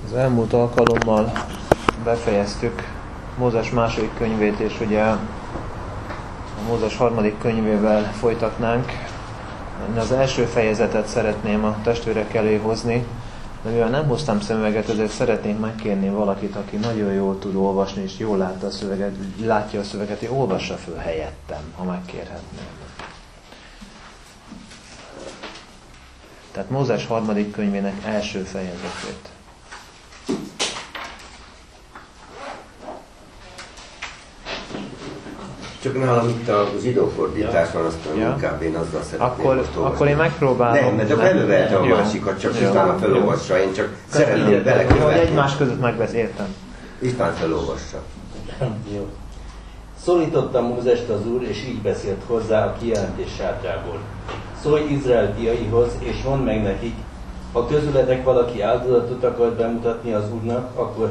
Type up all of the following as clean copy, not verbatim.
Az elmúlt alkalommal befejeztük Mózes második könyvét, és ugye a Mózes harmadik könyvével folytatnánk. Az első fejezetet szeretném a testvérek elé hozni, de mivel nem hoztam szemüveget, ezért szeretnék megkérni valakit, aki nagyon jól tud olvasni, és jól látja a szöveget, hogy olvassa föl helyettem, ha megkérhetném. Tehát Mózes harmadik könyvének első fejezetét. Csak nálam itt a zsidó fordítás van, aztán inkább én azzal szeretném akkor én megpróbálom. Nem, mert elővehetem a másikat, csak István felolvassa, én csak szeretném belekövetni. Hogy egymás között megvesz, értem. István felolvassa. Jó. Szólította Mózest az Úr, és így beszélt hozzá a kijelentés sátrából. Szólj Izrael fiaihoz, és mondd meg nekik, ha közületek valaki áldozatot akar bemutatni az Úrnak, akkor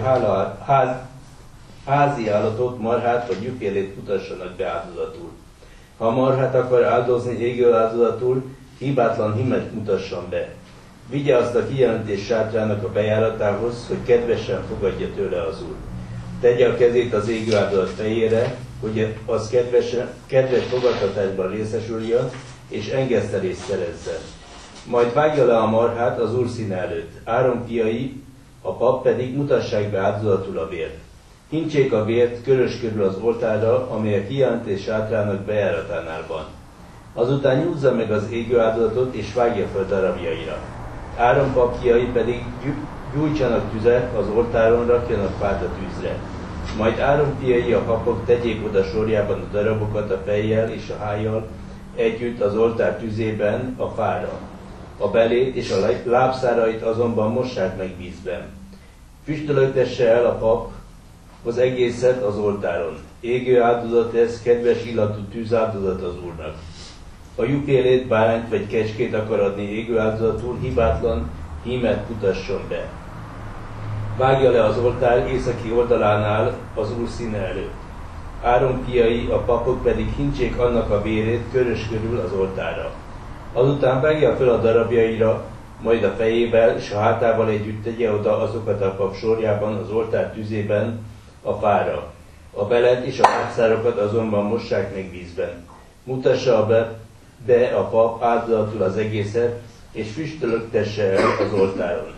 házi állatot, marhát vagy juhélét mutassanak be áldozatul. Ha marhát akar áldozni égő áldozatul, hibátlan hímet mutasson be. Vigye azt a kijelentés sátrának a bejáratához, hogy kedvesen fogadja tőle az Úr. Tegye a kezét az égő áldozat fejére, hogy az kedves fogadtatásban részesüljön, és engesztelést szerezzen. Majd vágja le a marhát az Úr színe előtt. Áron fiai, a pap pedig mutassák be áldozatul a vért. Hintsék a vért körös körül az oltárra, amely a kijelentés sátrának bejáratánál van. Azután nyúzza meg az égő áldozatot, és vágja fel darabjaira. Áron papjai pedig gyújtsanak tüzet, az oltáron rakjanak fát a tűzre. Majd Áron fiai, a papok tegyék oda sorjában a darabokat a fejjel és a hájjal együtt az oltár tüzében a fára. A belét és a lábszárait azonban mossák meg vízben. Füstölögtesse el a pap az egészet az oltáron. Égő áldozat ez, kedves illatú tűzáldozat az Úrnak. Ha juhélét, bárányt vagy kecskét akar adni égő áldozatul, hibátlan hímet mutasson be. Vágja le az oltár északi oldalánál az Úr színe előtt. Áron fiai, a papok pedig hintsék annak a vérét körös körül az oltárra. Azután vágja fel a darabjaira, majd a fejével és a hátával együtt tegye oda azokat a pap sorjában az oltár tüzében a fára. A belet és a hátszárokat azonban mossák meg vízben. Mutassa be a pap áldozatul az egészet, és füstölögtesse el az oltáron.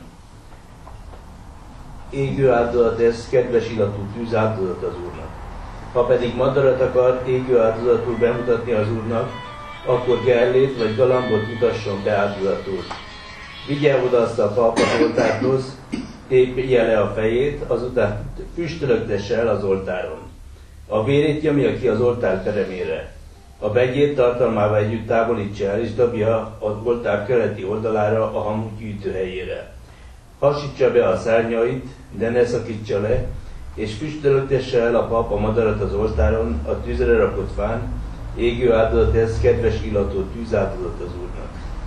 Égő áldozat ez, kedves illatú tűzáldozat az Úrnak. Ha pedig madarat akar égő áldozatul bemutatni az Úrnak, akkor gellét vagy galambot mutasson be áldozatul. Vigye oda azt a pap az oltárhoz, tépje le a fejét, azután füstölögtesse el az oltáron. A vérét nyomja ki az oltár peremére. A begét tartalmával együtt távolítsa el, és dobja az oltár keleti oldalára a hamu gyűjtőhelyére. Hasítsa be a szárnyait, de ne szakítsa le, és füstölögtesse el a pap a madarat az oltáron, a tűzre rakott fán, égő áldozat ez, kedves illatú tűzáldozat az Úrnak.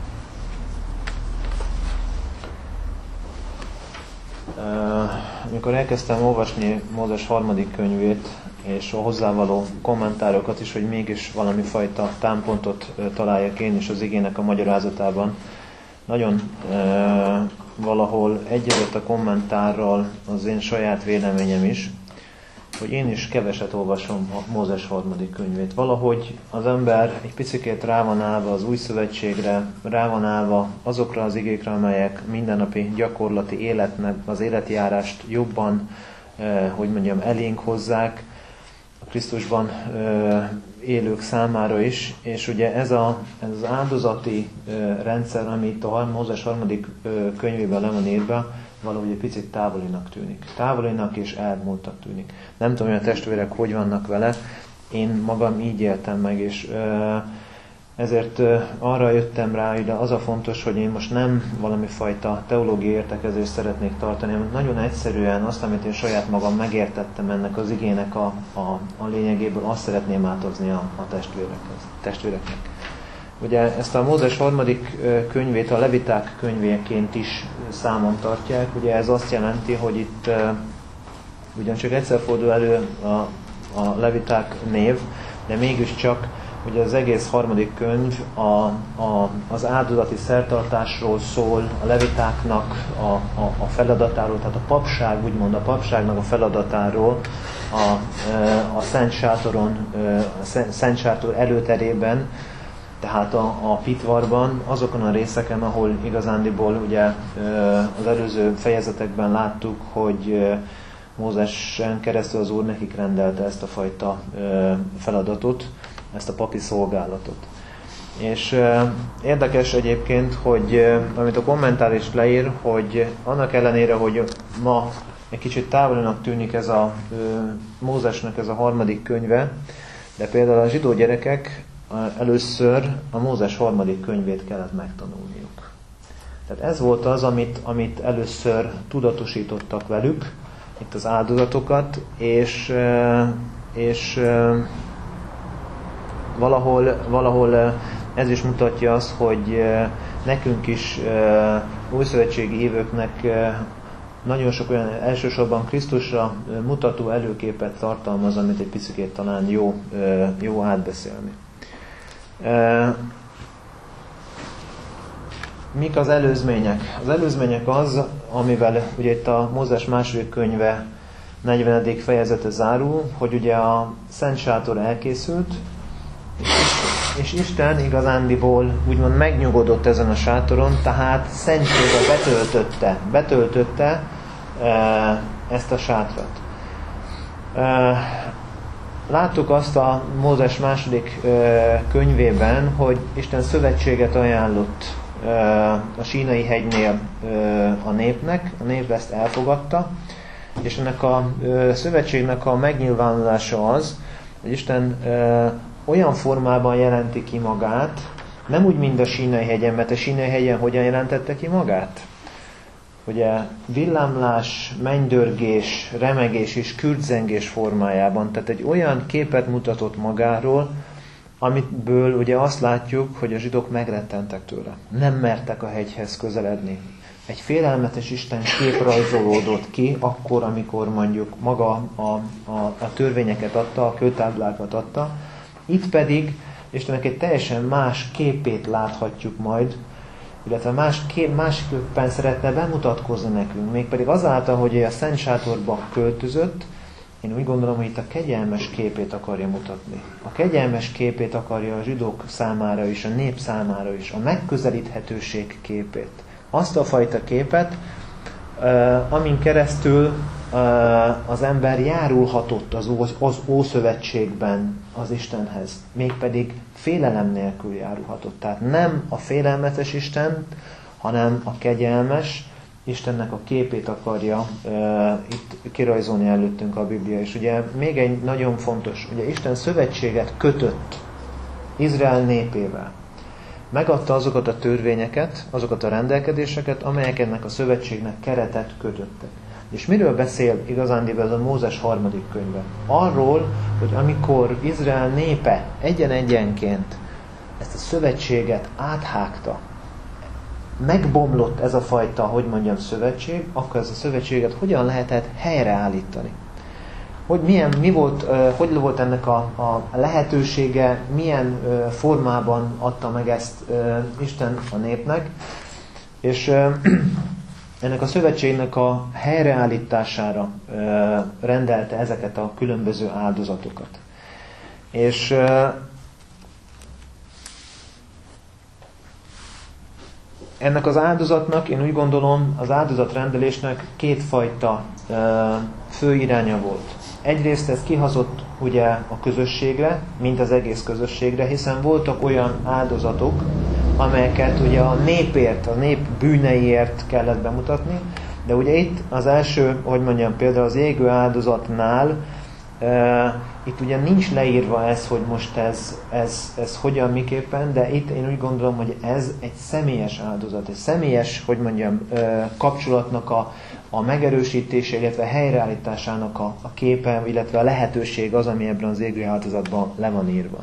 Amikor elkezdtem olvasni Mózes harmadik könyvét, és a hozzávaló kommentárokat is, hogy mégis valami fajta támpontot találjak én is az igének a magyarázatában, nagyon valahol egyezett a kommentárral az én saját véleményem is, hogy én is keveset olvasom a Mózes harmadik könyvét. Valahogy az ember egy picikét rá van állva az új szövetségre, rá van állva azokra az igékre, amelyek mindennapi gyakorlati életnek, az életjárást jobban, elénk hozzák a Krisztusban élők számára is, és ugye ez az áldozati rendszer, ami itt a Mózes harmadik könyvében le van írva, valahogy egy picit távolinak tűnik. Távolinak és elmúltak tűnik. Nem tudom, hogy a testvérek hogy vannak vele, én magam így éltem meg, és ezért arra jöttem rá, hogy az a fontos, hogy én most nem valami fajta teológiai értekezést szeretnék tartani, hanem nagyon egyszerűen azt, amit én saját magam megértettem ennek az igének a lényegéből, azt szeretném átadozni a testvéreknek. Ugye ezt a Mózes harmadik könyvét a Leviták könyvéként is számon tartják. Ugye ez azt jelenti, hogy itt ugyancsak egyszer fordul elő a Leviták név, de mégiscsak ugye az egész harmadik könyv az áldozati szertartásról szól, a levitáknak a feladatáról, tehát a papság, úgymond a papságnak a feladatáról, a Szent Sátoron, a Szent Sátor előterében, tehát a pitvarban, azokon a részeken, ahol igazándiból ugye az előző fejezetekben láttuk, hogy Mózesen keresztül az Úr nekik rendelte ezt a fajta feladatot, ezt a papi szolgálatot. És érdekes egyébként, hogy amit a kommentár is leír, hogy annak ellenére, hogy ma egy kicsit távolinak tűnik ez a Mózesnek ez a harmadik könyve, de például a zsidó gyerekek először a Mózes harmadik könyvét kellett megtanulniuk. Tehát ez volt az, amit először tudatosítottak velük, itt az áldozatokat, és valahol ez is mutatja azt, hogy nekünk is újszövetségi hívőknek nagyon sok olyan elsősorban Krisztusra mutató előképet tartalmaz, amit egy picikét talán jó átbeszélni. Mik az előzmények? Az előzmények az, amivel ugye itt a Mózes második könyve 40. fejezete zárul, hogy ugye a Szent Sátor elkészült, és Isten igazándiból úgymond megnyugodott ezen a sátoron, tehát szentségbe betöltötte ezt a sátrat. Láttuk azt a Mózes második könyvében, hogy Isten szövetséget ajánlott a Sínai hegynél a népnek, a nép ezt elfogadta, és ennek a szövetségnek a megnyilvánulása az, hogy Isten olyan formában jelenti ki magát, nem úgy, mint a Sínai hegyen, mert a Sínai hegyen hogyan jelentette ki magát? Ugye villámlás, mennydörgés, remegés és kürtzengés formájában, tehát egy olyan képet mutatott magáról, amiből ugye azt látjuk, hogy a zsidók megrettentek tőle. Nem mertek a hegyhez közeledni. Egy félelmetes Isten kép rajzolódott ki, akkor, amikor mondjuk maga a törvényeket adta, a kőtáblákat adta. Itt pedig Istennek egy teljesen más képét láthatjuk majd, illetve másképpen szeretne bemutatkozni nekünk. Mégpedig azáltal, hogy a Szent Sátorba költözött, én úgy gondolom, hogy itt a kegyelmes képét akarja mutatni. A kegyelmes képét akarja a zsidók számára is, a nép számára is, a megközelíthetőség képét. Azt a fajta képet, amin keresztül az ember járulhatott az Ószövetségben az Istenhez, mégpedig félelem nélkül járulhatott. Tehát nem a félelmetes Isten, hanem a kegyelmes Istennek a képét akarja itt kirajzolni előttünk a Biblia. És ugye még egy nagyon fontos, ugye Isten szövetséget kötött Izrael népével. Megadta azokat a törvényeket, azokat a rendelkezéseket, amelyek ennek a szövetségnek keretet kötöttek. És miről beszél igazándiból ez a Mózes harmadik könyve? Arról, hogy amikor Izrael népe egyen-egyenként ezt a szövetséget áthágta, megbomlott ez a fajta, hogy mondjam, szövetség, akkor ez a szövetséget hogyan lehetett helyreállítani? Hogy volt ennek a lehetősége, milyen formában adta meg ezt Isten a népnek, és ennek a szövetségnek a helyreállítására rendelte ezeket a különböző áldozatokat. És ennek az áldozatnak, én úgy gondolom, az áldozatrendelésnek kétfajta fő iránya volt. Egyrészt ez kihazott ugye a közösségre, mint az egész közösségre, hiszen voltak olyan áldozatok, amelyeket ugye a népért, a nép bűneiért kellett bemutatni, de ugye itt az első, hogy mondjam, például az égő áldozatnál, itt ugye nincs leírva ez, hogy most ez hogyan, miképpen, de itt én úgy gondolom, hogy ez egy személyes áldozat, egy személyes, hogy mondjam, kapcsolatnak a megerősítése, illetve helyreállításának a képe, illetve a lehetőség az, ami ebben az égő áldozatban le van írva.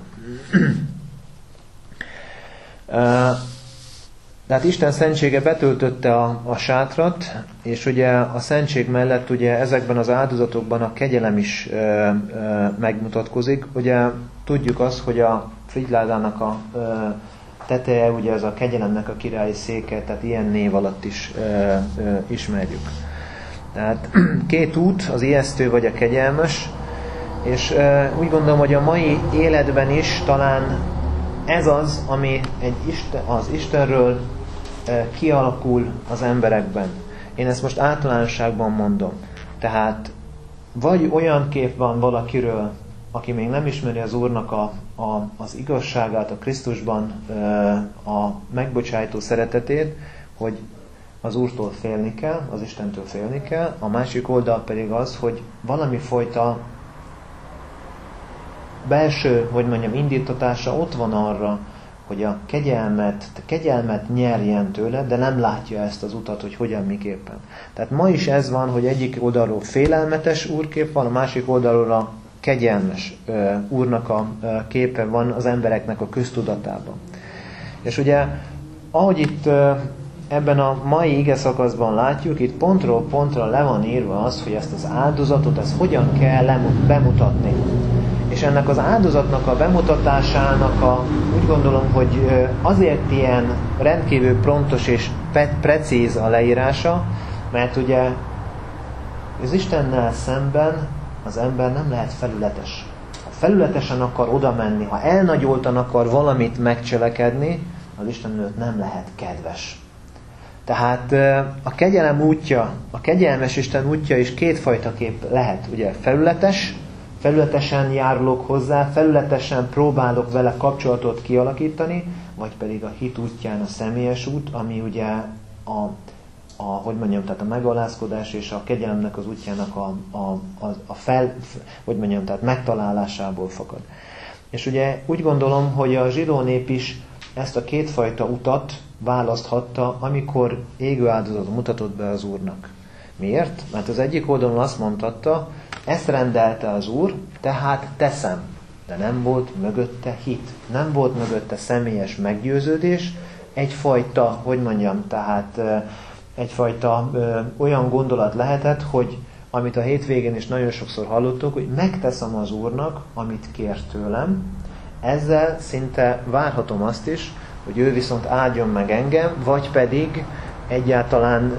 Tehát Isten szentsége betöltötte a sátrat, és ugye a szentség mellett ugye ezekben az áldozatokban a kegyelem is megmutatkozik. Ugye tudjuk azt, hogy a frigyládának a teteje, ugye ez a kegyelemnek a királyi széke, tehát ilyen név alatt is ismerjük. Tehát két út, az ijesztő vagy a kegyelmes, és úgy gondolom, hogy a mai életben is talán ez az, ami az Istenről kialakul az emberekben. Én ezt most általánosságban mondom. Tehát vagy olyan kép van valakiről, aki még nem ismeri az Úrnak az igazságát, a Krisztusban a megbocsájtó szeretetét, hogy az Úrtól félni kell, az Istentől félni kell, a másik oldal pedig az, hogy valami fajta belső, hogy mondjam, indítatása ott van arra, hogy a kegyelmet nyerjen tőle, de nem látja ezt az utat, hogy hogyan, miképpen. Tehát ma is ez van, hogy egyik oldalról félelmetes úrkép van, a másik oldalról a kegyelmes úrnak a képe van az embereknek a köztudatában. És ugye, ahogy itt ebben a mai ige szakaszban látjuk, itt pontról pontra le van írva az, hogy ezt az áldozatot, ezt hogyan kell bemutatni. És ennek az áldozatnak a bemutatásának úgy gondolom, hogy azért ilyen rendkívül pontos és precíz a leírása, mert ugye az Istennel szemben az ember nem lehet felületes. Ha felületesen akar oda menni, ha elnagyoltan akar valamit megcselekedni, az Isten előtt nem lehet kedves. Tehát a kegyelem útja, a kegyelmes Isten útja is kétfajta kép lehet. Ugye felületesen járulok hozzá, felületesen próbálok vele kapcsolatot kialakítani, vagy pedig a hit útján a személyes út, ami ugye tehát a megalázkodás és a kegyelemnek az útjának tehát megtalálásából fakad. És ugye úgy gondolom, hogy a zsidó nép is ezt a kétfajta utat választhatta, amikor égő áldozatot mutatott be az Úrnak. Miért? Mert az egyik oldalon azt mondhatta, ezt rendelte az Úr, tehát teszem. De nem volt mögötte hit. Nem volt mögötte személyes meggyőződés, egyfajta, egyfajta olyan gondolat lehetett, hogy amit a hétvégén is nagyon sokszor hallottuk, hogy megteszem az Úrnak, amit kér tőlem, ezzel szinte várhatom azt is, hogy ő viszont áldjon meg engem, vagy pedig egyáltalán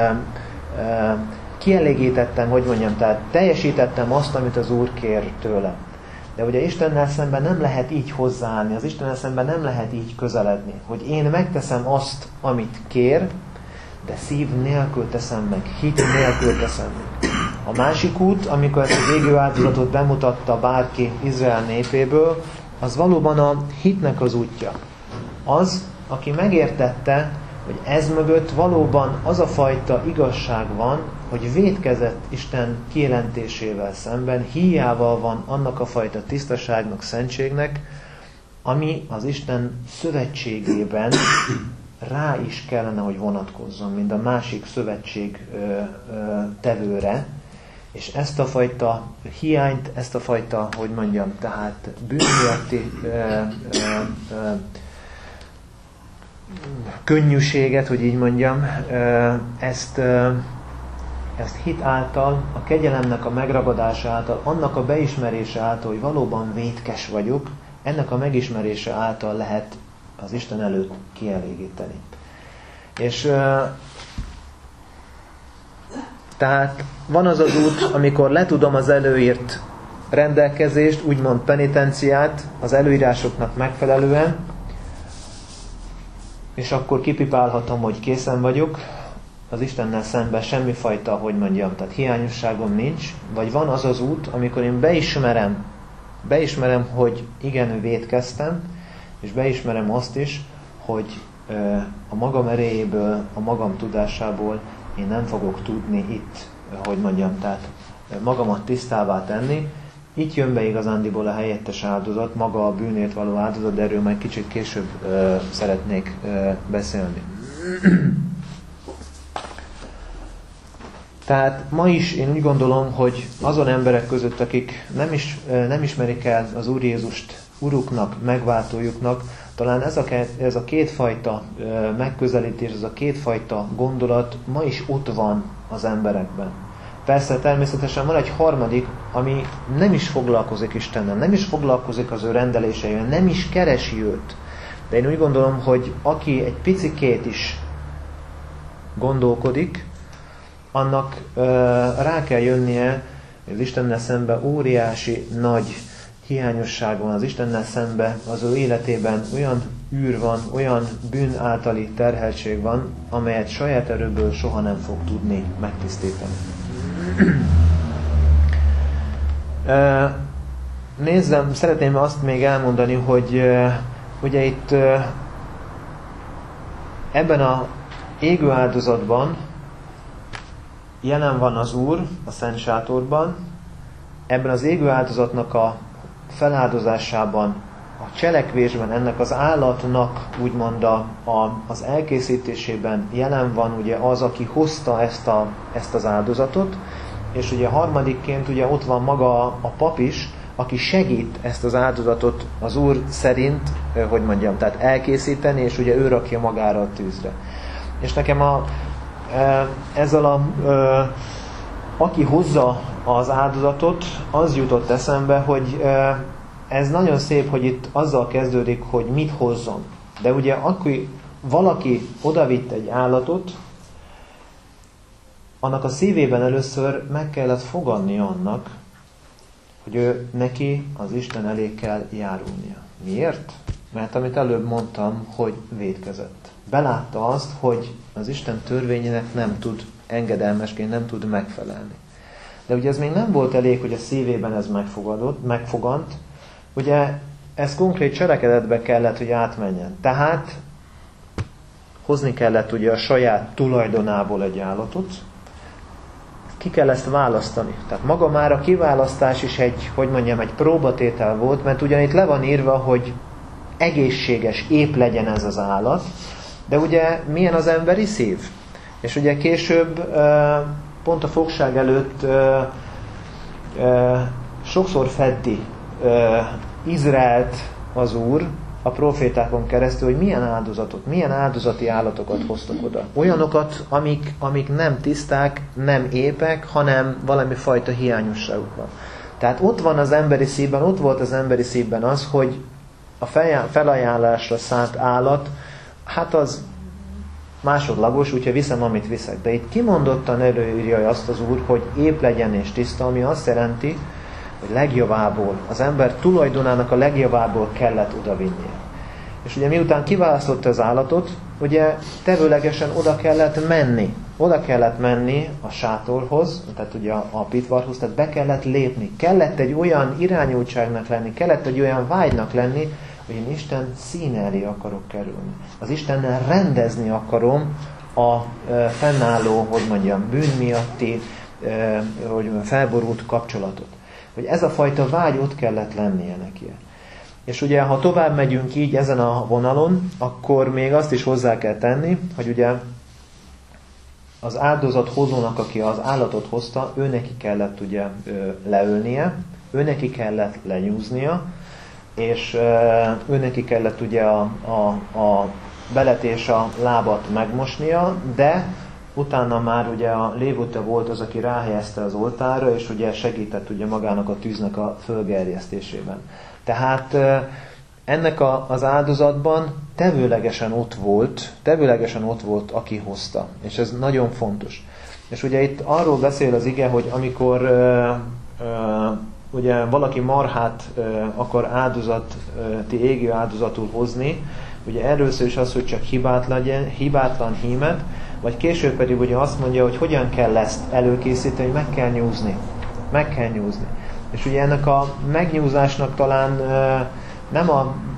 kielégítettem, tehát teljesítettem azt, amit az Úr kér tőlem. De ugye Istennel szemben nem lehet így hozzáállni, az Istennel szemben nem lehet így közeledni, hogy én megteszem azt, amit kér, de szív nélkül teszem meg, hit nélkül teszem meg. A másik út, amikor ezt az égő áldozatot bemutatta bárki Izrael népéből, az valóban a hitnek az útja. Az, aki megértette, hogy ez mögött valóban az a fajta igazság van, hogy vétkezett Isten kijelentésével szemben, híjával van annak a fajta tisztaságnak, szentségnek, ami az Isten szövetségében rá is kellene, hogy vonatkozzon, mint a másik szövetség tevőre, és ezt a fajta hiányt, ezt a fajta, tehát bűn miatti könnyűséget, hogy így mondjam, ezt hit által, a kegyelemnek a megragadása által, annak a beismerése által, hogy valóban vétkes vagyok, ennek a megismerése által lehet az Isten előtt kielégíteni. És tehát van az az út, amikor letudom az előírt rendelkezést, úgymond penitenciát az előírásoknak megfelelően, és akkor kipipálhatom, hogy készen vagyok, az Istennel szemben semmifajta, tehát hiányosságom nincs, vagy van az az út, amikor én beismerem, hogy igen, vétkeztem, és beismerem azt is, hogy a magam erejéből, a magam tudásából én nem fogok tudni itt, tehát magamat tisztává tenni. Itt jön be igazándiból a helyettes áldozat, maga a bűnért való áldozat, de erről majd kicsit később szeretnék beszélni. Tehát ma is én úgy gondolom, hogy azon emberek között, akik nem ismerik el az Úr Jézust Uruknak, megváltójuknak, talán ez a kétfajta megközelítés, ez a kétfajta gondolat ma is ott van az emberekben. Persze természetesen van egy harmadik, ami nem is foglalkozik Istennel, nem is foglalkozik az ő rendeléseivel, nem is keresi őt. De én úgy gondolom, hogy aki egy picikét is gondolkodik, annak rá kell jönnie, hogy az Istennel szemben óriási nagy hiányosság van, az Istennel szemben az ő életében olyan űr van, olyan bűn általi terheltség van, amelyet saját erőből soha nem fog tudni megtisztítani. Nézzem, szeretném azt még elmondani, hogy ugye itt ebben a égő áldozatban jelen van az Úr a Szent Sátorban, ebben az égő áldozatnak a feláldozásában, a cselekvésben, ennek az állatnak úgymond az elkészítésében jelen van ugye az, aki hozta ezt az áldozatot, és ugye harmadikként ugye ott van maga a pap is, aki segít ezt az áldozatot az Úr szerint, hogy mondjam, tehát elkészíteni, és ugye ő rakja magára a tűzre. És nekem ezzel aki hozza az áldozatot, az jutott eszembe, hogy ez nagyon szép, hogy itt azzal kezdődik, hogy mit hozzon. De ugye akkor valaki odavitt egy állatot, annak a szívében először meg kellett fogadni annak, hogy ő neki az Isten elé kell járulnia. Miért? Mert amit előbb mondtam, hogy vétkezett. Belátta azt, hogy az Isten törvényének nem tud engedelmesként, nem tud megfelelni. De ugye ez még nem volt elég, hogy a szívében ez megfogant. Ugye ez konkrét cselekedetbe kellett, hogy átmenjen. Tehát hozni kellett ugye a saját tulajdonából egy állatot, ki kell ezt választani. Tehát maga már a kiválasztás is egy próbatétel volt, mert ugyan itt le van írva, hogy egészséges, épp legyen ez az állat, de ugye milyen az emberi szív? És ugye később, pont a fogság előtt sokszor feddi Izraelt az Úr a profétákon keresztül, hogy milyen áldozatot, milyen áldozati állatokat hoztak oda. Olyanokat, amik nem tiszták, nem épek, hanem valami fajta hiányosságuk van. Tehát ott van az emberi szívben, ott volt az emberi szívben az, hogy a felajánlásra szánt állat, hát az másodlagos, úgyhogy viszem, amit viszek. De itt kimondottan előírja azt az Úr, hogy épp legyen és tiszta, ami azt jelenti, hogy legjavából, az ember tulajdonának a legjavából kellett odavinnie. És ugye miután kiválasztotta az állatot, ugye tevőlegesen oda kellett menni a sátorhoz, tehát ugye a pitvarhoz, tehát be kellett lépni. Kellett egy olyan irányultságnak lenni, kellett egy olyan vágynak lenni, hogy én Isten színe elé akarok kerülni. Az Istennel rendezni akarom a fennálló, bűn miatti, felborult kapcsolatot. Hogy ez a fajta vágy ott kellett lennie neki. És ugye, ha tovább megyünk így ezen a vonalon, akkor még azt is hozzá kell tenni, hogy ugye az áldozat hozónak, aki az állatot hozta, ő neki kellett ugye leölnie, ő neki kellett lenyúznia, és ő neki kellett ugye a belet és a lábat megmosnia, de utána már ugye a lévute volt az, aki ráhelyezte az oltárra, és ugye segített ugye magának a tűznek a fölgerjesztésében. Tehát ennek az áldozatban tevőlegesen ott volt, aki hozta. És ez nagyon fontos. És ugye itt arról beszél az ige, hogy amikor ugye valaki marhát akar égő áldozatul hozni, ugye először is az, hogy csak hibátlan hímet, vagy később pedig ugye azt mondja, hogy hogyan kell ezt előkészíteni, hogy meg kell nyúzni. És ugye ennek a megnyúzásnak talán nem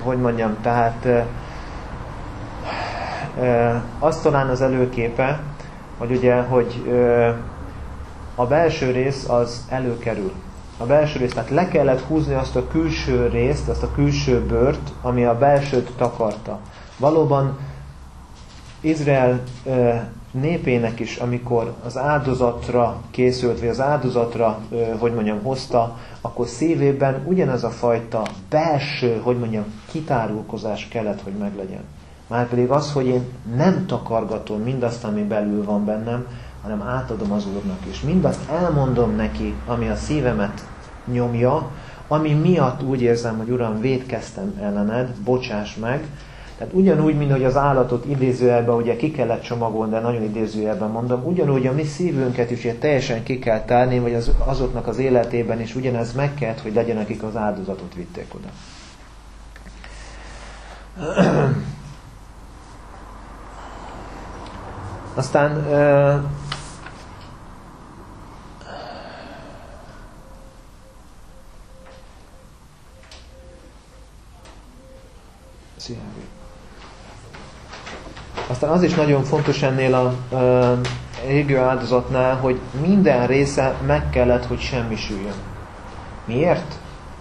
az talán az előképe, hogy ugye, hogy a belső rész az előkerül. A belső rész, tehát le kellett húzni azt a külső részt, azt a külső bőrt, ami a belsőt takarta. Valóban Izrael népének is, amikor az áldozatra készült, vagy az áldozatra, hozta, akkor szívében ugyanaz a fajta belső, kitárulkozás kellett, hogy meglegyen. Márpedig az, hogy én nem takargatom mindazt, ami belül van bennem, hanem átadom az Úrnak is. Mindazt elmondom neki, ami a szívemet nyomja, ami miatt úgy érzem, hogy Uram, vétkeztem ellened, bocsáss meg. Tehát ugyanúgy, mint hogy az állatot idézőjelben ugye ki kellett csomagolni, de nagyon idézőjelben mondom, ugyanúgy a mi szívünket is ugye teljesen ki kell tárni, vagy azoknak az életében is ugyanez meg kellett, hogy legyen, akik az áldozatot vitték oda. Aztán az is nagyon fontos ennél a égő áldozatnál, hogy minden része meg kellett, hogy semmisüljön. Miért?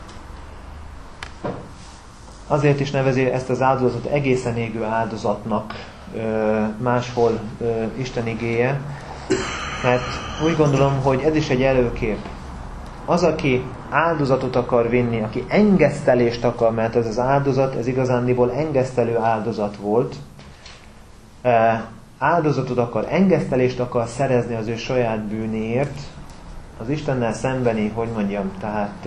Azért is nevezi ezt az áldozatot egészen égő áldozatnak máshol Isten igéje, mert úgy gondolom, hogy ez is egy előkép. Az, aki áldozatot akar vinni, aki engesztelést akar, mert ez az áldozat, ez igazándiból engesztelő áldozat volt, áldozatot akar, engesztelést akar szerezni az ő saját bűnéért, az Istennel szembeni, hogy mondjam, tehát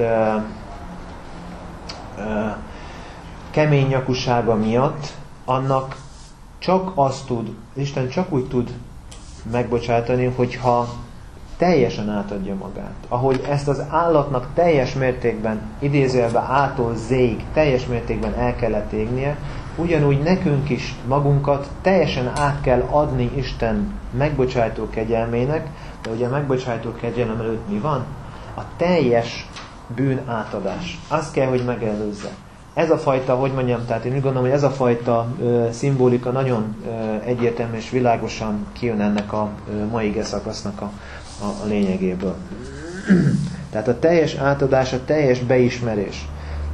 kemény nyakusága miatt, annak csak azt tud, Isten csak úgy tud megbocsátani, hogyha teljesen átadja magát. Ahogy ezt az állatnak teljes mértékben, idézőjelben A-tól Z-ig teljes mértékben el kellett égnie, ugyanúgy nekünk is magunkat teljesen át kell adni Isten megbocsátó kegyelmének, de ugye a megbocsátó kegyelem előtt mi van? A teljes bűn átadás. Azt kell, hogy megelőzze. Ez a fajta, hogy mondjam, tehát én úgy gondolom, hogy ez a fajta szimbolika nagyon egyértelmű és világosan kijön ennek a mai igeszakasznak a lényegéből. Tehát a teljes átadás, a teljes beismerés.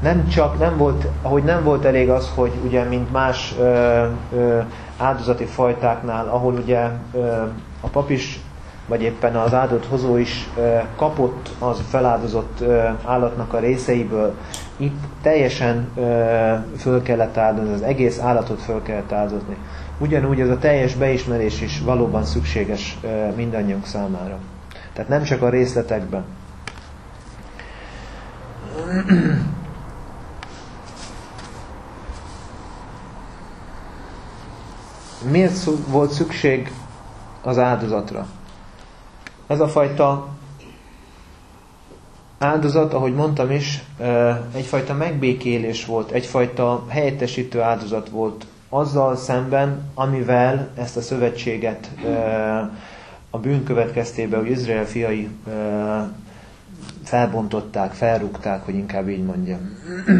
Nem volt elég az, hogy ugye, mint más áldozati fajtáknál, ahol ugye a pap is, vagy éppen az áldozathozó is kapott az feláldozott állatnak a részeiből, itt teljesen föl kellett áldozni, az egész állatot föl kellett áldozni. Ugyanúgy ez a teljes beismerés is valóban szükséges mindannyiunk számára. Tehát nem csak a részletekben. Miért volt szükség az áldozatra? Ez a fajta áldozat, ahogy mondtam is, egyfajta megbékélés volt, egyfajta helyettesítő áldozat volt azzal szemben, amivel ezt a szövetséget a bűn következtében, hogy Izrael fiai felbontották, felrúgták, hogy inkább így mondjam.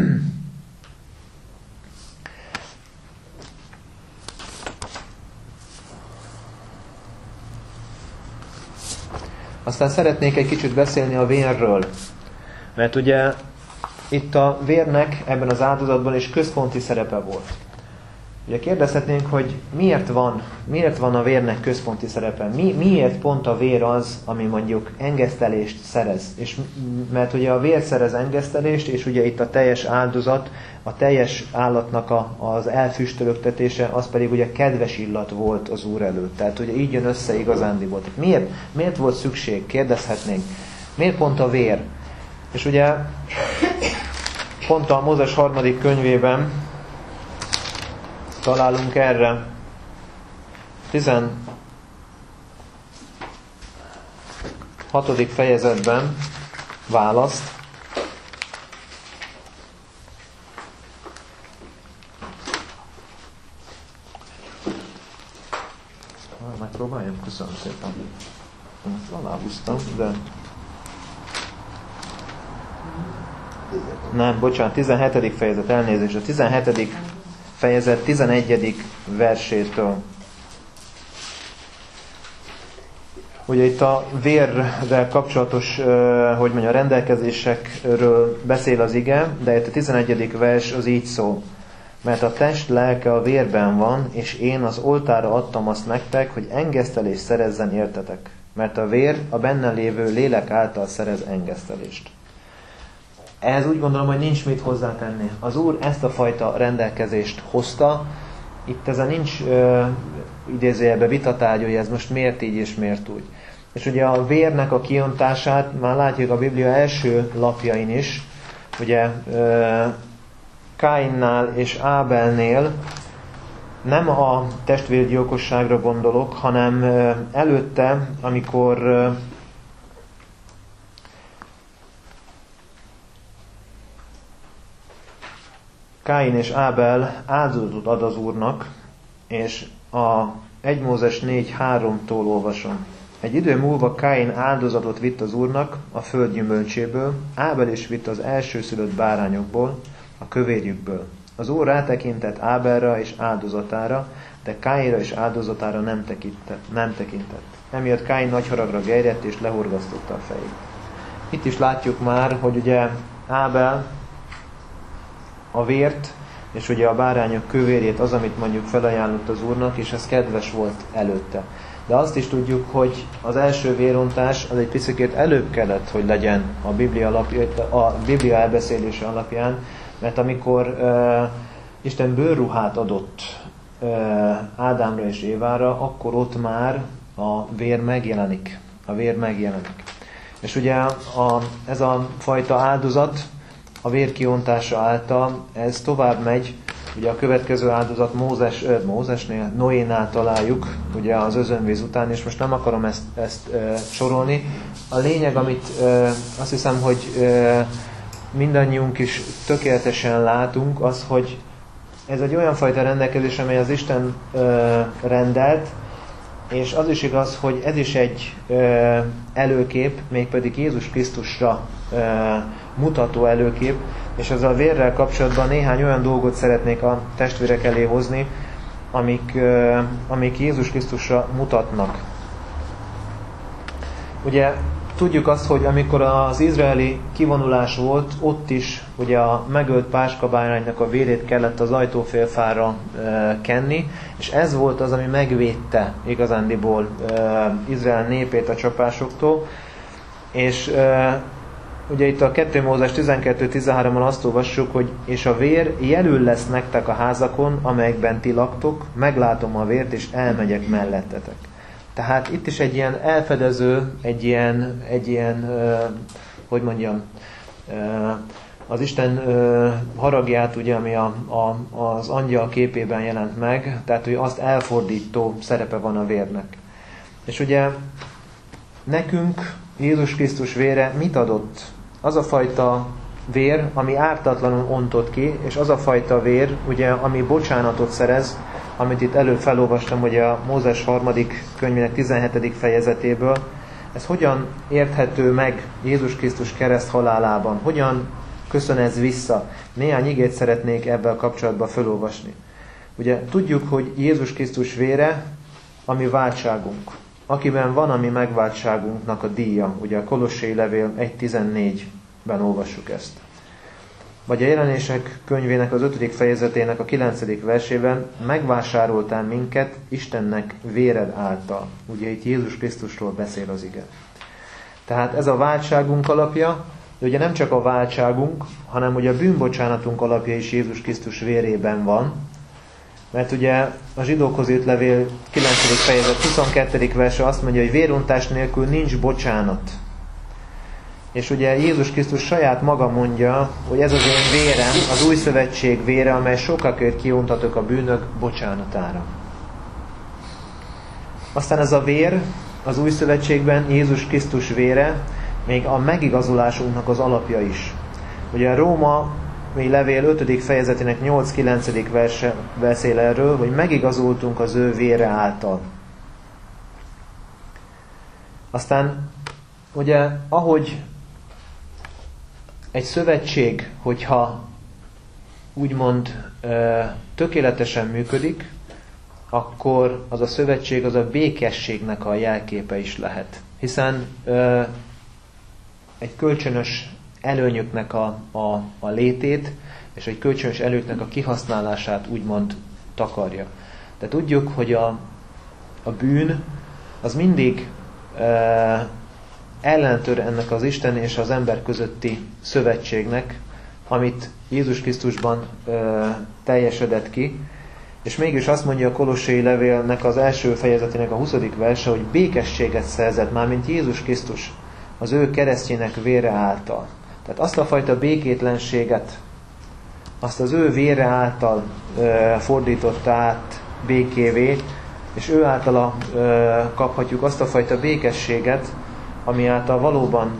Aztán szeretnék egy kicsit beszélni a vérről, mert ugye itt a vérnek ebben az áldozatban is központi szerepe volt. Ugye kérdezhetnénk, hogy miért van a vérnek központi szerepe? Miért pont a vér az, ami mondjuk engesztelést szerez? És mert ugye a vér szerez engesztelést, és ugye itt a teljes áldozat, a teljes állatnak az elfüstölöktetése, az pedig ugye kedves illat volt az Úr előtt. Tehát ugye így jön össze igazándiból. Miért volt szükség? Kérdezhetnénk. Miért pont a vér? És ugye pont a Mózes 3. könyvében találunk erre 16. fejezetben választ. Megpróbáljam? Köszönöm szépen. Aláhúztam, de... Nem, bocsánat, 17. fejezet, elnézést. A 17. fejezet 11. versétől. Ugye itt a vérrel kapcsolatos, hogy mondja, rendelkezésekről beszél az ige, de itt a 11. vers az így szól. Mert a test lelke a vérben van, és én az oltára adtam azt nektek, hogy engesztelést szerezzen értetek. Mert a vér a benne lévő lélek által szerez engesztelést. Ehhez úgy gondolom, hogy nincs mit hozzátenni. Az Úr ezt a fajta rendelkezést hozta. Itt ezen nincs idézőjelben vitatárgya, hogy ez most miért így és miért úgy. És ugye a vérnek a kiontását már látjuk a Biblia első lapjain is, ugye Káinnál és Ábelnél nem a testvérgyilkosságra gondolok, hanem előtte, amikor Káin és Ábel áldozatot ad az Úrnak, és a 1 Mózes 4:3-tól olvasom. Egy idő múlva Káin áldozatot vitt az Úrnak a föld gyümölcséből, Ábel is vitt az elsőszülött bárányokból, a kövérjükből. Az Úr rátekintett Ábelra és áldozatára, de Káinra és áldozatára nem tekintett. Emiatt Káin nagy haragra gerjedt és lehorgasztotta a fejét. Itt is látjuk már, hogy ugye Ábel a vért, és ugye a bárányok kövérjét az, amit mondjuk felajánlott az Úrnak, és ez kedves volt előtte. De azt is tudjuk, hogy az első vérontás az egy picit előbb kellett, hogy legyen a Biblia elbeszélése alapján, mert amikor Isten bőrruhát adott Ádámra és Évára, akkor ott már a vér megjelenik. A vér megjelenik. És ugye ez a fajta áldozat, a vér kiontása által, ez tovább megy, ugye a következő áldozat Mózesnél, Noénál találjuk, ugye az özönvíz után, és most nem akarom ezt sorolni. A lényeg, amit azt hiszem, hogy mindannyiunk is tökéletesen látunk, az, hogy ez egy olyan fajta rendelkezés, amely az Isten rendelt, és az is igaz, hogy ez is egy előkép, mégpedig Jézus Krisztusra mutató előkép, és ezzel a vérrel kapcsolatban néhány olyan dolgot szeretnék a testvérek elé hozni, amik Jézus Krisztusra mutatnak. Ugye tudjuk azt, hogy amikor az izraeli kivonulás volt, ott is ugye a megölt páskabáránynak a vérét kellett az ajtófélfára kenni, és ez volt az, ami megvédte igazándiból Izrael népét a csapásoktól, és ugye itt a 2 Mózes 12-13-on azt olvassuk, hogy és a vér jelül lesz nektek a házakon, amelyekben ti laktok, meglátom a vért, és elmegyek mellettetek. Tehát itt is egy ilyen elfedező, egy ilyen hogy mondjam, az Isten haragját, ugye, ami az angyal képében jelent meg, tehát hogy azt elfordító szerepe van a vérnek. És ugye nekünk Jézus Krisztus vére mit adott? Az a fajta vér, ami ártatlanul ontott ki, és az a fajta vér, ugye, ami bocsánatot szerez, amit itt előbb felolvastam, ugye a Mózes 3. könyvének 17. fejezetéből. Ez hogyan érthető meg Jézus Krisztus kereszthalálában? Hogyan köszön ez vissza? Néhány igét szeretnék ebben kapcsolatban felolvasni. Ugye tudjuk, hogy Jézus Krisztus vére a mi váltságunk. Akiben van a mi megváltságunknak a díja. Ugye a Kolossai levél 1.14-ben olvassuk ezt. Vagy a Jelenések könyvének az 5. fejezetének a 9. versében megvásároltál minket Istennek véred által. Ugye itt Jézus Krisztusról beszél az ige. Tehát ez a váltságunk alapja, de ugye nem csak a váltságunk, hanem ugye a bűnbocsánatunk alapja is Jézus Krisztus vérében van. Mert ugye a Zsidókhoz írt levél 9. fejezet 22. verse azt mondja, hogy vérontás nélkül nincs bocsánat. És ugye Jézus Krisztus saját maga mondja, hogy ez az én vérem, az új szövetség vére, amely sokakért kiontatok a bűnök bocsánatára. Aztán ez a vér az új szövetségben, Jézus Krisztus vére, még a megigazulásunknak az alapja is. Ugye a Római levél 5. fejezetének 8-9. verse beszél erről, hogy megigazultunk az ő vére által. Aztán ugye ahogy egy szövetség, hogyha úgymond tökéletesen működik, akkor az a szövetség az a békességnek a jelképe is lehet. Hiszen egy kölcsönös előnyöknek a létét, és egy kölcsönös előnyöknek a kihasználását úgymond takarja. De tudjuk, hogy a bűn az mindig ellentör ennek az Isten és az ember közötti szövetségnek, amit Jézus Krisztusban teljesedett ki, És mégis azt mondja a Kolossai levélnek az első fejezetének a 20. verse, hogy békességet szerzett, mármint Jézus Krisztus az ő keresztjének vére által. Tehát azt a fajta békétlenséget, azt az ő vére által fordította át békévé, és ő általa kaphatjuk azt a fajta békességet, ami által valóban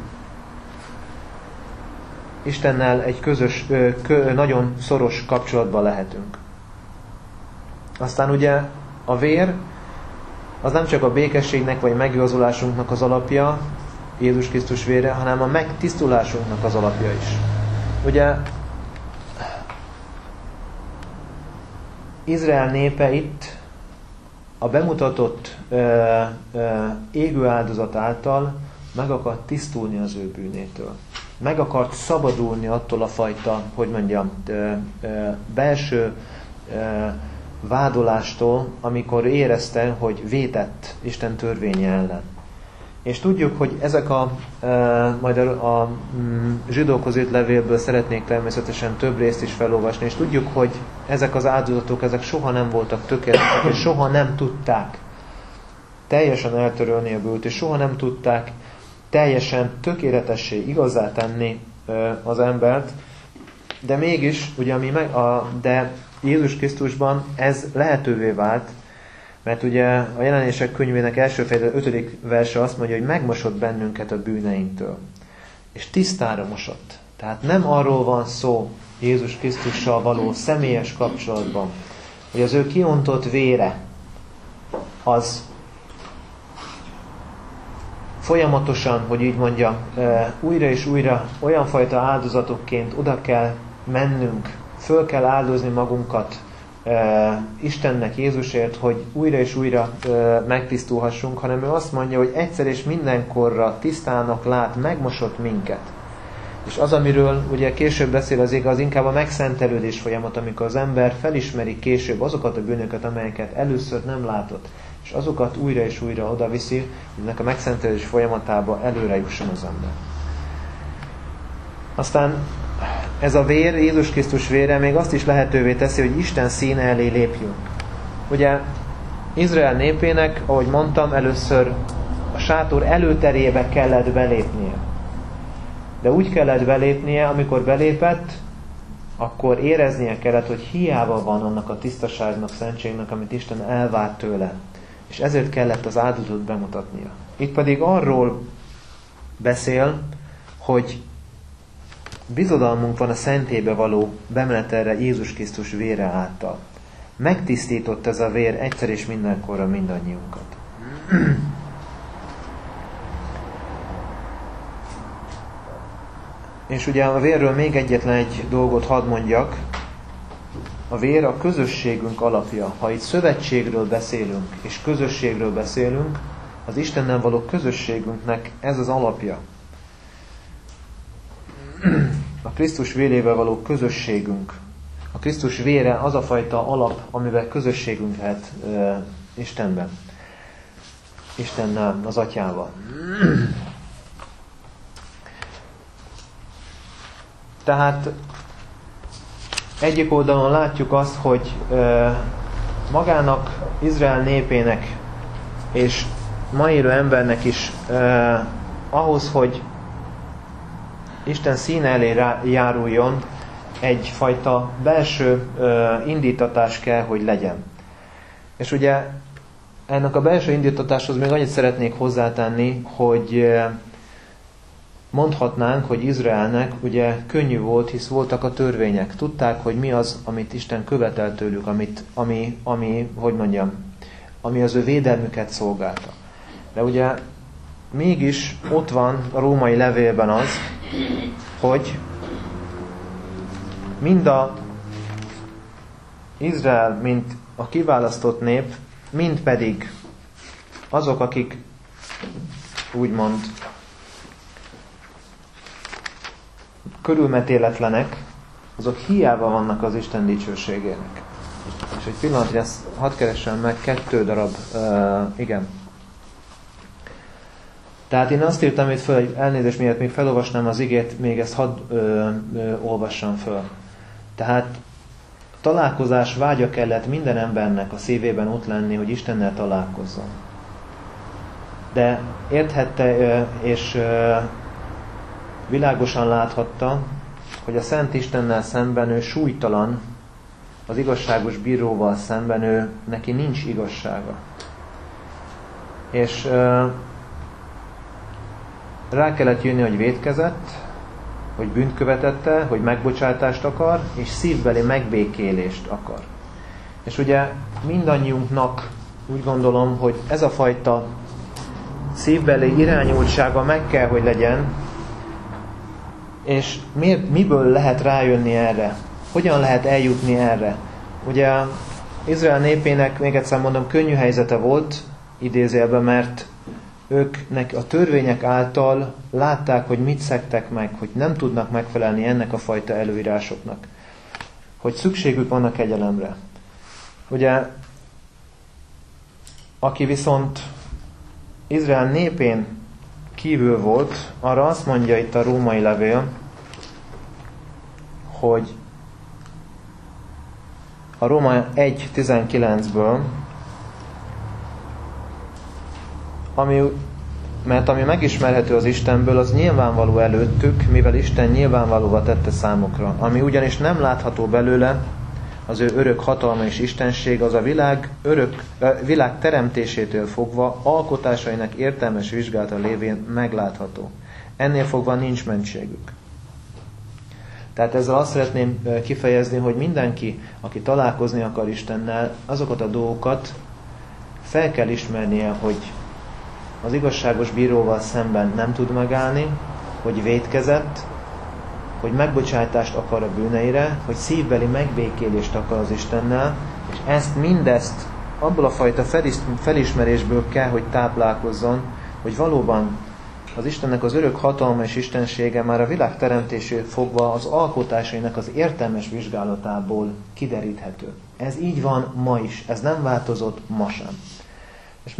Istennel egy közös, nagyon szoros kapcsolatban lehetünk. Aztán ugye a vér az nem csak a békességnek vagy megigazulásunknak az alapja, Jézus Krisztus vére, hanem a megtisztulásunknak az alapja is. Ugye Izrael népe itt a bemutatott égő áldozat által meg akart tisztulni az ő bűnétől. Meg akart szabadulni attól a fajta, belső vádolástól, amikor érezte, hogy vétett Isten törvénye ellen. És tudjuk, hogy ezek majd a zsidókhoz írt levélből szeretnék természetesen több részt is felolvasni, és tudjuk, hogy ezek az áldozatok, ezek soha nem voltak tökéletesek, és soha nem tudták teljesen eltörölni a bűnt, és soha nem tudták teljesen tökéletessé, igazá tenni az embert, de mégis, ugye, de Jézus Krisztusban ez lehetővé vált, mert ugye a Jelenések könyvének első fejezet 5. verse azt mondja, hogy megmosott bennünket a bűneinktől, és tisztára mosott. Tehát nem arról van szó Jézus Krisztussal való személyes kapcsolatban, hogy az ő kiontott vére az folyamatosan, hogy így mondja, újra és újra olyan fajta áldozatokként oda kell mennünk, föl kell áldozni magunkat Istennek, Jézusért, hogy újra és újra megtisztulhassunk, hanem ő azt mondja, hogy egyszer és mindenkorra tisztának lát, megmosott minket. És az, amiről ugye később beszél az inkább a megszentelődés folyamat, amikor az ember felismeri később azokat a bűnöket, amelyeket először nem látott, és azokat újra és újra oda viszi, hogy ennek a megszentelődés folyamatába előre jusson az ember. Aztán ez a vér, Jézus Krisztus vére még azt is lehetővé teszi, hogy Isten színe elé lépjünk. Ugye Izrael népének, ahogy mondtam, először a sátor előterébe kellett belépnie. De úgy kellett belépnie, amikor belépett, akkor éreznie kellett, hogy hiába van annak a tisztaságnak, szentségnek, amit Isten elvárt tőle. És ezért kellett az áldozatot bemutatnia. Itt pedig arról beszél, hogy bizodalmunk van a szentélybe való bemenetelre Jézus Krisztus vére által. Megtisztított ez a vér egyszer és mindenkorra mindannyiunkat. És ugye a vérről még egyetlen egy dolgot hadd mondjak. A vér a közösségünk alapja. Ha itt szövetségről beszélünk, és közösségről beszélünk, az Istennel való közösségünknek ez az alapja. A Krisztus vérével való közösségünk. A Krisztus vére az a fajta alap, amivel közösségünk lehet Istenben. Istennel, az Atyával. Tehát egyik oldalon látjuk azt, hogy magának, Izrael népének és ma élő embernek is ahhoz, hogy Isten színe elé járuljon, egyfajta belső indítatás kell, hogy legyen. És ugye ennek a belső indítatáshoz még annyit szeretnék hozzátenni, hogy mondhatnánk, hogy Izraelnek ugye könnyű volt, hisz voltak a törvények. Tudták, hogy mi az, amit Isten követel tőlük, ami az ő védelmüket szolgálta. De ugye mégis ott van a római levélben az, hogy mind a Izrael, mint a kiválasztott nép, mind pedig azok, akik úgymond körülmetéletlenek, azok hiába vannak az Isten dicsőségének. És egy pillanat, ezt hadd keressem meg 2 darab, igen. Tehát én azt írtam itt föl, hogy elnézést miatt még felolvasnám az igét, még ezt hadd olvassam föl. Tehát találkozás vágya kellett minden embernek a szívében ott lenni, hogy Istennel találkozzon. De érthette és világosan láthatta, hogy a Szent Istennel szemben ő súlytalan, az igazságos bíróval szemben neki nincs igazsága. És rá kellett jönni, hogy vétkezett, hogy bűnt követette, hogy megbocsátást akar, és szívbeli megbékélést akar. És ugye mindannyiunknak úgy gondolom, hogy ez a fajta szívbeli irányultsága meg kell, hogy legyen, és miből lehet rájönni erre? Hogyan lehet eljutni erre? Ugye Izrael népének, még egyszer mondom, könnyű helyzete volt, idézőjelben, mert őknek a törvények által látták, hogy mit szegtek meg, hogy nem tudnak megfelelni ennek a fajta előírásoknak. Hogy szükségük van a kegyelemre. Ugye, aki viszont Izrael népén kívül volt, arra azt mondja itt a római levél, hogy a Róma 1.19-ből, mert ami megismerhető az Istenből, az nyilvánvaló előttük, mivel Isten nyilvánvalóvá tette számukra. Ami ugyanis nem látható belőle, az ő örök hatalma és istenség, az a világ teremtésétől fogva alkotásainak értelmes vizsgálata lévén meglátható. Ennél fogva nincs mentségük. Tehát ezzel azt szeretném kifejezni, hogy mindenki, aki találkozni akar Istennel, azokat a dolgokat fel kell ismernie, hogy az igazságos bíróval szemben nem tud megállni, hogy vétkezett, hogy megbocsátást akar a bűneire, hogy szívbeli megbékélést akar az Istennel, és mindezt abból a fajta felismerésből kell, hogy táplálkozzon, hogy valóban az Istennek az örök hatalma és istensége már a világ teremtését fogva az alkotásainak az értelmes vizsgálatából kideríthető. Ez így van ma is, ez nem változott ma sem. És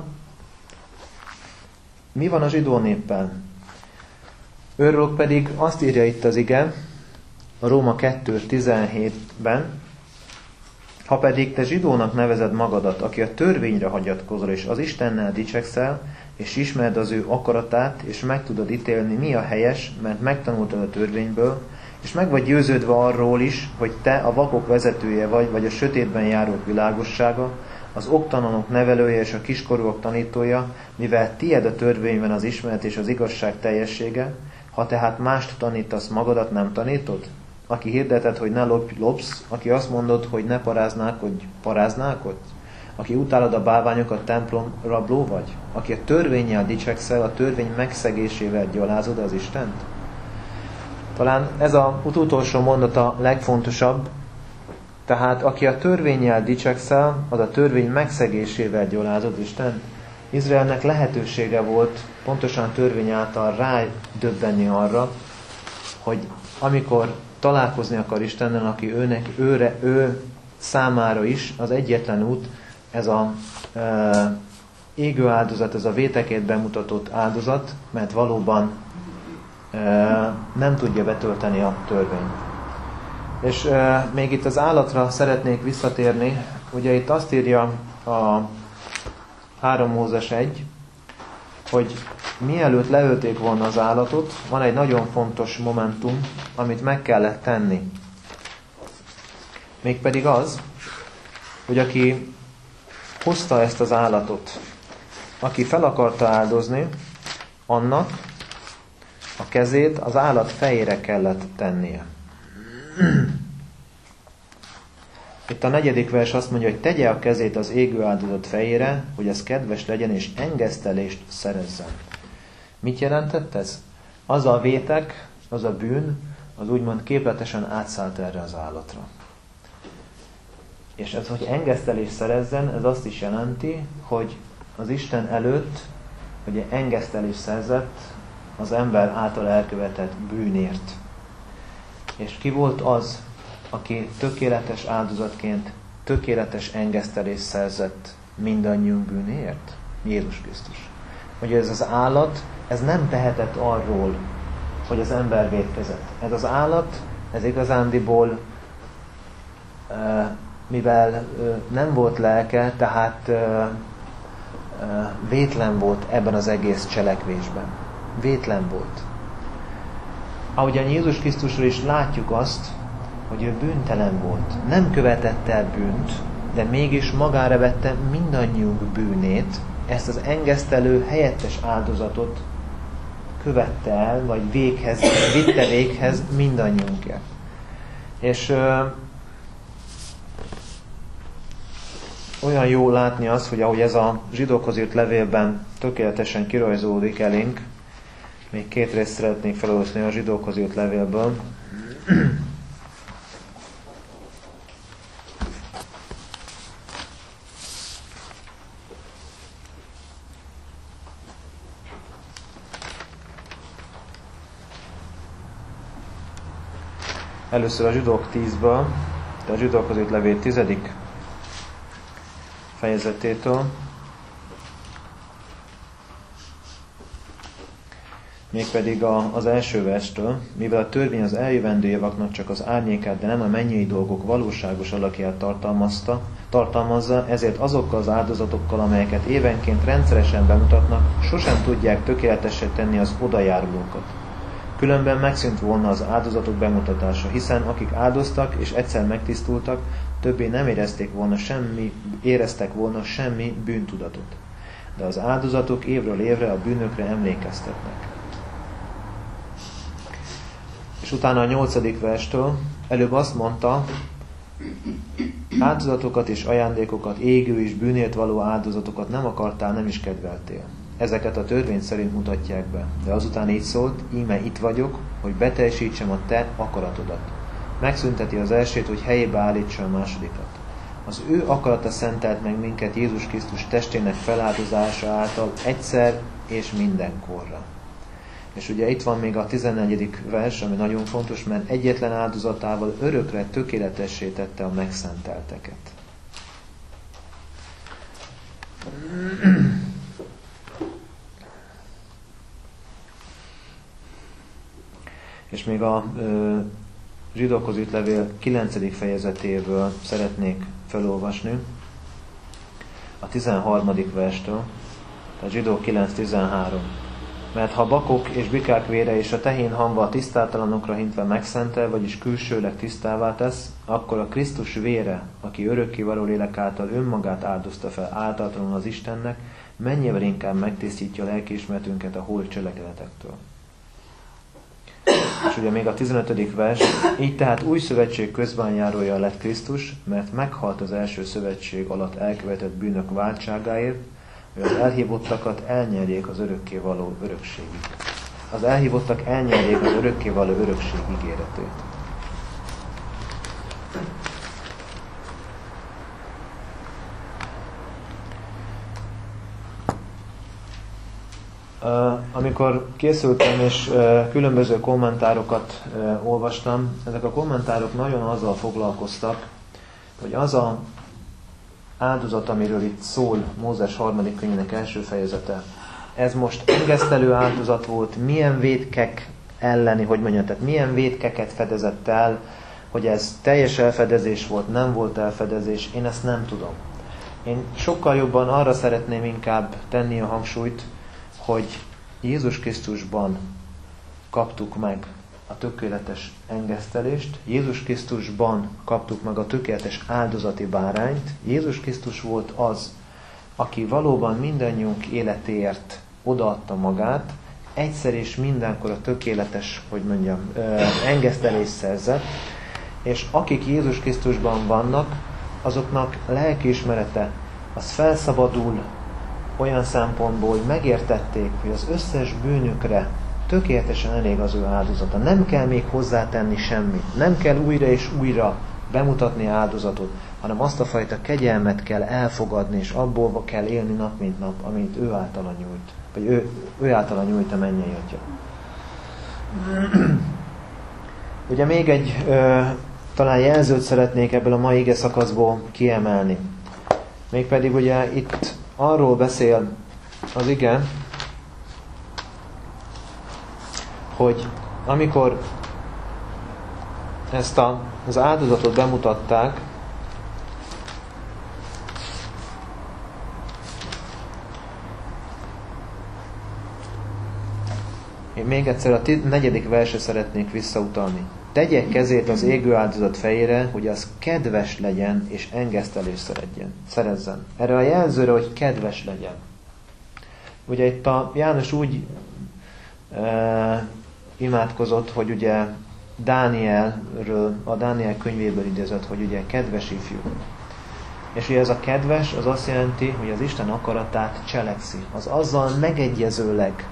mi van a zsidó néppel? Őrök pedig azt írja itt az ige, a Róma 2.17-ben, ha pedig te zsidónak nevezed magadat, aki a törvényre hagyatkozol, és az Istennel dicsekszel, és ismered az ő akaratát, és meg tudod ítélni, mi a helyes, mert megtanultad a törvényből, és meg vagy győződve arról is, hogy te a vakok vezetője vagy a sötétben járók világossága, az oktalanok nevelője és a kiskorúak tanítója, mivel tied a törvényben az ismeret és az igazság teljessége, ha tehát mást tanítasz, magadat nem tanítod? Aki hirdeted, hogy ne lopsz, aki azt mondod, hogy ne paráználkodj? Aki utálod a bálványokat, templom rabló vagy? Aki a törvénnyel dicsekszel, a törvény megszegésével gyalázod az Istent? Talán ez az utolsó mondata legfontosabb. Tehát aki a törvénnyel dicsekszel, az a törvény megszegésével gyalázod Istent. Izraelnek lehetősége volt pontosan törvény által rádöbbenni arra, hogy amikor találkozni akar Istennel, aki ő számára is az egyetlen út, ez a égő áldozat, ez a vétekét bemutatott áldozat, mert valóban nem tudja betölteni a törvényt. És még itt az állatra szeretnék visszatérni. Ugye itt azt írja a 3 Mózes 1, hogy mielőtt leölték volna az állatot, van egy nagyon fontos momentum, amit meg kellett tenni. Mégpedig az, hogy aki hozta ezt az állatot, aki fel akarta áldozni, annak a kezét az állat fejére kellett tennie. Itt a 4. vers azt mondja, hogy tegye a kezét az égő áldozat fejére, hogy ez kedves legyen és engesztelést szerezzen. Mit jelentett ez? Az a vétek, az a bűn, az úgymond képletesen átszállt erre az állatra. És ez, hogy engesztelést szerezzen, ez azt is jelenti, hogy az Isten előtt ugye engesztelést szerzett az ember által elkövetett bűnért. És ki volt az, aki tökéletes áldozatként tökéletes engesztelést szerzett mindannyiunk bűnéért? Jézus Krisztus. Ugye ez az állat, ez nem tehetett arról, hogy az ember vétkezett. Ez az állat, ez igazándiból mivel nem volt lelke, tehát vétlen volt ebben az egész cselekvésben. Vétlen volt. Ahogyan Jézus Krisztusról is látjuk azt, hogy ő bűntelen volt. Nem követett el bűnt, de mégis magára vette mindannyiunk bűnét, ezt az engesztelő, helyettes áldozatot követte el, vagy vitte véghez mindannyiunkért. És olyan jó látni azt, hogy ahogy ez a zsidókhoz írt levélben tökéletesen kirajzolódik elénk, még 2 részt szeretnék felolvasni a zsidókhoz írt levélből. Először a Zsidók 10-ből, de a Zsidókhoz írt levél 10. fejezetétől. Mégpedig az első verstől, mivel a törvény az eljövendő javaknak csak az árnyékát, de nem a mennyei dolgok valóságos alakját tartalmazza, ezért azokkal az áldozatokkal, amelyeket évenként rendszeresen bemutatnak, sosem tudják tökéletessé tenni az odajárulókat. Különben megszűnt volna az áldozatok bemutatása, hiszen akik áldoztak és egyszer megtisztultak, többé nem éreztek volna semmi bűntudatot. De az áldozatok évről évre a bűnökre emlékeztetnek. És utána a 8. verstől előbb azt mondta, áldozatokat és ajándékokat, égő és bűnért való áldozatokat nem akartál, nem is kedveltél. Ezeket a törvény szerint mutatják be. De azután így szólt, íme itt vagyok, hogy beteljesítsem a te akaratodat. Megszünteti az elsőt, hogy helyébe állítsa a másodikat. Az ő akarata szentelt meg minket Jézus Krisztus testének feláldozása által egyszer és mindenkorra. És ugye itt van még a 14. vers, ami nagyon fontos, mert egyetlen áldozatával örökre tökéletessé tette a megszentelteket. És még a Zsidókhoz írt levél 9. fejezetéből szeretnék felolvasni, a 13. verstől, tehát Zsidók 9.13. Mert ha bakok és bikák vére és a tehén hamva a tisztátalanokra hintve megszentel, vagyis külsőleg tisztává tesz, akkor a Krisztus vére, aki örökkévaló lélek által önmagát áldozta fel általatlanul az Istennek, mennyivel inkább megtisztítja a lelkiismeretünket a holt cselekedetektől. És ugye még a 15. vers, így tehát új szövetség közbánjárója lett Krisztus, mert meghalt az első szövetség alatt elkövetett bűnök váltságáért, hogy az elhívottakat elnyerjék az örökkévaló örökségig. Az elhívottak elnyerjék az örökkévaló örökség ígéretét. Amikor készültem és különböző kommentárokat olvastam, ezek a kommentárok nagyon azzal foglalkoztak, hogy az a áldozat, amiről itt szól Mózes 3. könyvének első fejezete, ez most engesztelő áldozat volt, milyen vétkek elleni, tehát milyen vétkeket fedezett el, hogy ez teljes elfedezés volt, nem volt elfedezés, én ezt nem tudom. Én sokkal jobban arra szeretném inkább tenni a hangsúlyt, hogy Jézus Krisztusban kaptuk meg a tökéletes engesztelést, Jézus Krisztusban kaptuk meg a tökéletes áldozati bárányt, Jézus Krisztus volt az, aki valóban mindannyiunk életéért odaadta magát, egyszer és mindenkor a tökéletes, engesztelést szerzett, és akik Jézus Krisztusban vannak, azoknak lelkiismerete, az felszabadul olyan szempontból, hogy megértették, hogy az összes bűnükre tökéletesen elég az ő áldozata. Nem kell még hozzátenni semmit. Nem kell újra és újra bemutatni áldozatot, hanem azt a fajta kegyelmet kell elfogadni, és abból kell élni nap mint nap, amit ő általa nyújt. Vagy ő általa nyújt a mennyei Atya. Ugye még egy talán jelzőt szeretnék ebből a mai ige szakaszból kiemelni. Mégpedig ugye itt arról beszél az ige, hogy amikor ezt az áldozatot bemutatták, Én még egyszer a 4. versre szeretnék visszautalni. Tegye kezét az égő áldozat fejére, hogy az kedves legyen és engesztelést szerezzen. Erre a jelzőre, hogy kedves legyen. Ugye itt a János úgy imádkozott, hogy ugye Dánielről, a Dániel könyvéből idézett, hogy ugye kedves ifjú. És ugye ez a kedves, az azt jelenti, hogy az Isten akaratát cselekszi. Az azzal megegyezőleg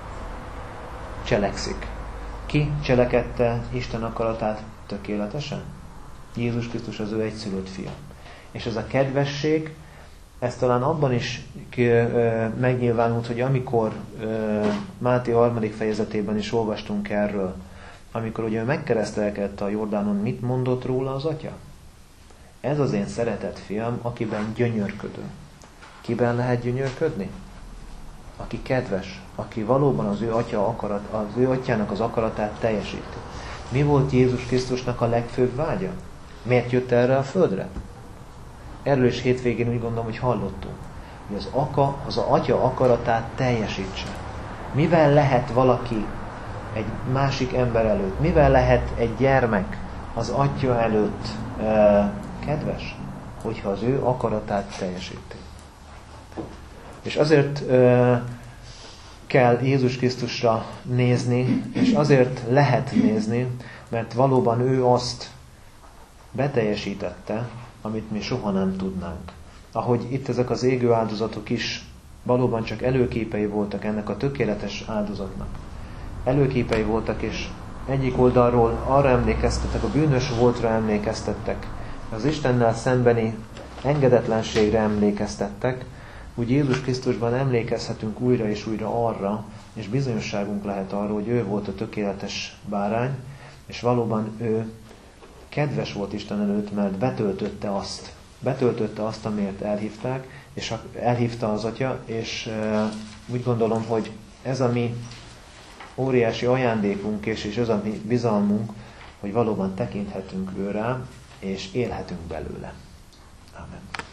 cselekszik. Ki cselekedte Isten akaratát tökéletesen? Jézus Krisztus, az ő egyszülött fia. És ez a kedvesség, ez talán abban is megnyilvánult, hogy amikor Máté 3. fejezetében is olvastunk erről, amikor ugye megkeresztelkedte a Jordánon, mit mondott róla az atya? Ez az én szeretett fiam, akiben gyönyörködő. Kiben lehet gyönyörködni? Aki kedves, aki valóban az ő atyának az akaratát teljesíti. Mi volt Jézus Krisztusnak a legfőbb vágya? Miért jött erre a földre? Erről is hétvégén úgy gondolom, hogy hallottunk, hogy az atya akaratát teljesítse. Mivel lehet valaki egy másik ember előtt, mivel lehet egy gyermek az atya előtt kedves, hogyha az ő akaratát teljesíti. És azért kell Jézus Krisztusra nézni, és azért lehet nézni, mert valóban ő azt beteljesítette, amit mi soha nem tudnánk. Ahogy itt ezek az égő áldozatok is valóban csak előképei voltak ennek a tökéletes áldozatnak. Előképei voltak, és egyik oldalról arra emlékeztettek, a bűnös voltra emlékeztettek, az Istennel szembeni engedetlenségre emlékeztettek, úgy Jézus Krisztusban emlékezhetünk újra és újra arra, és bizonyosságunk lehet arról, hogy ő volt a tökéletes bárány, és valóban ő kedves volt Isten előtt, mert betöltötte azt, amiért elhívták, és elhívta az Atya, és úgy gondolom, hogy ez a mi óriási ajándékunk, és ez a mi bizalmunk, hogy valóban tekinthetünk ő rá, és élhetünk belőle. Amen.